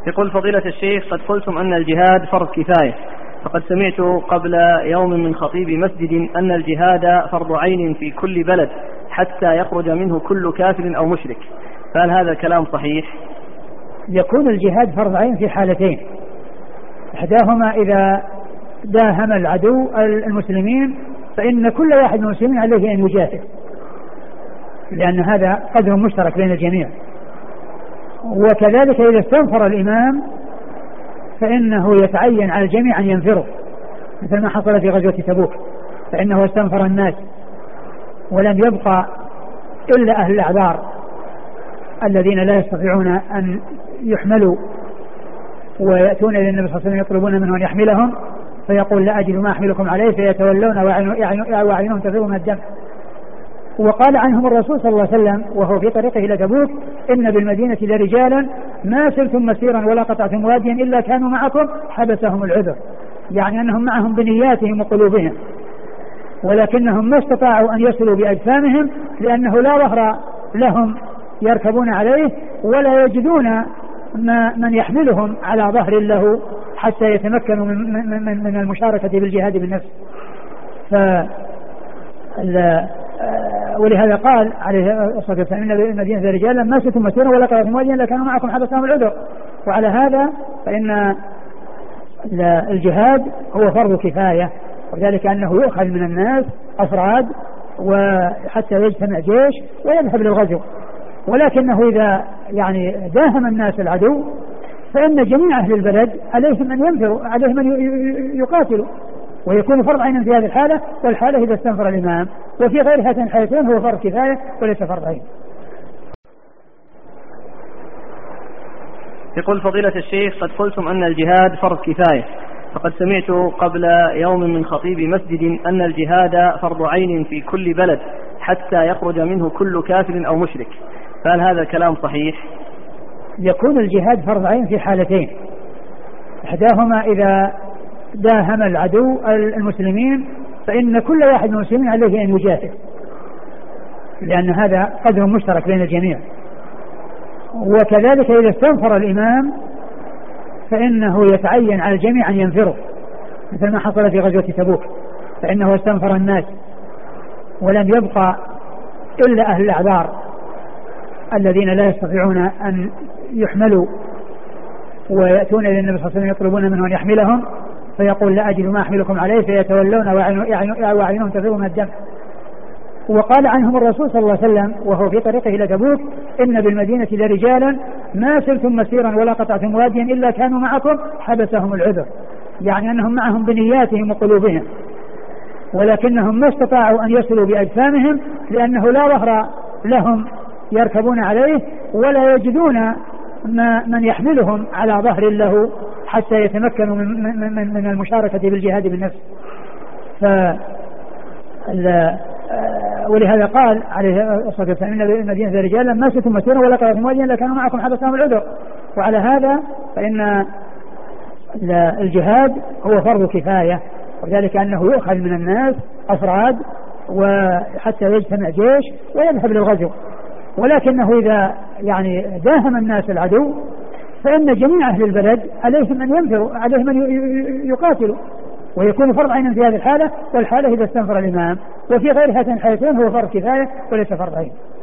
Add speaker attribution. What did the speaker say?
Speaker 1: يقول فضيلة الشيخ: قد قلتم أن الجهاد فرض كفاية، فقد سمعت قبل يوم من خطيب مسجد أن الجهاد فرض عين في كل بلد حتى يخرج منه كل كافر أو مشرك، فهل هذا الكلام صحيح؟
Speaker 2: يكون الجهاد فرض عين في حالتين: إحداهما إذا داهم العدو المسلمين فإن كل واحد من المسلمين عليه أن يجاهد، لأن هذا قدر مشترك بين الجميع. وكذلك إذا استنفر الإمام فإنه يتعين على الجميع أن ينفروا، مثل ما حصل في غزوة تبوك، فإنه استنفر الناس ولم يبقى إلا أهل الأعذار الذين لا يستطيعون أن يحملوا، ويأتون إلى النبي صلى الله عليه وسلم يطلبون منه أن يحملهم، فيقول: لا أجد ما أحملكم عليه، فيتولون وأعينهم تفيض من الدم. وقال عنهم الرسول صلى الله عليه وسلم وهو في طريقه إلى تبوك: إن بالمدينة لرجالا ما سلتم مسيرا ولا قطعتم واديا إلا كانوا معكم حبسهم العذر، يعني أنهم معهم بنياتهم وقلوبهم، ولكنهم ما استطاعوا أن يصلوا بأجسامهم لأنه لا ظهر لهم يركبون عليه ولا يجدون من يحملهم على ظهر له حتى يتمكنوا من المشاركة بالجهاد بالنفس. ولهذا قال عليه الصلاة والسلام: إن المدينة رجالا ما سلتم مسيرا ولا قطعتم واديا إلا كانوا معكم حبسهم العذر. وعلى هذا فإن الجهاد هو فرض كفاية، وذلك أنه يؤخذ من الناس أفراد وحتى يجتمع جيش ويذهب للغزو، ولكنه إذا يعني داهم الناس العدو فإن جميع أهل البلد عليهم أن ينفروا، عليهم أن يقاتلوا، ويكون فرض عين في هذه الحالة، والحالة إذا استنفر الإمام. وفي غير هاتين الحالتين هو فرض كفاية وليس فرض عين.
Speaker 1: يقول فضيلة الشيخ: قد قلتم أن الجهاد فرض كفاية، فقد سمعت قبل يوم من خطيب مسجد أن الجهاد فرض عين في كل بلد حتى يخرج منه كل كافر أو مشرك، فهل هذا الكلام صحيح؟
Speaker 2: يكون الجهاد فرض عين في حالتين: إحداهما إذا داهم العدو المسلمين فإن كل واحد من المسلمين عليه أن يجاهد، لأن هذا قدر مشترك بين الجميع. وكذلك إذا استنفر الإمام فإنه يتعين على الجميع أن ينفروا، مثل ما حصل في غزوة تبوك، فإنه استنفر الناس ولم يبقى إلا أهل الأعذار الذين لا يستطيعون أن يحملوا، ويأتون إلى النبي صلى الله عليه وسلم يطلبون منه أن يحملهم، فيقول: لا أجد ما أحملكم عليه، فيتولون وأعينهم تفيض من الدم. وقال عنهم الرسول صلى الله عليه وسلم وهو في طريقه إلى تبوك: إن بالمدينة لرجالا ما سلتم مسيرا ولا قطعتم واديا إلا كانوا معكم حبسهم العذر، يعني أنهم معهم بنياتهم وقلوبهم، ولكنهم ما استطاعوا أن يصلوا بأجسامهم لأنه لا ظهر لهم يركبون عليه ولا يجدون من يحملهم على ظهر له حتى يتمكنوا من المشاركة بالجهاد بالنفس. ولهذا قال عليه الصلاة والسلام: إن المدينة رجالا ما سلتم مسيرا ولا قطعتم واديا إلا كانوا معكم حبسهم العذر. وعلى هذا فإن الجهاد هو فرض كفاية، وذلك أنه يؤخذ من الناس أفراد وحتى يجتمع جيش ويذهب للغزو، ولكنه إذا يعني داهم الناس العدو فإن جميع أهل البلد عليهم أن ينفروا، عليهم أن يقاتلوا، ويكون فرض عين في هذه الحالة، والحالة إذا استنفر الإمام. وفي غير هاتين الحالتين هو فرض كفاية وليس فرض عين.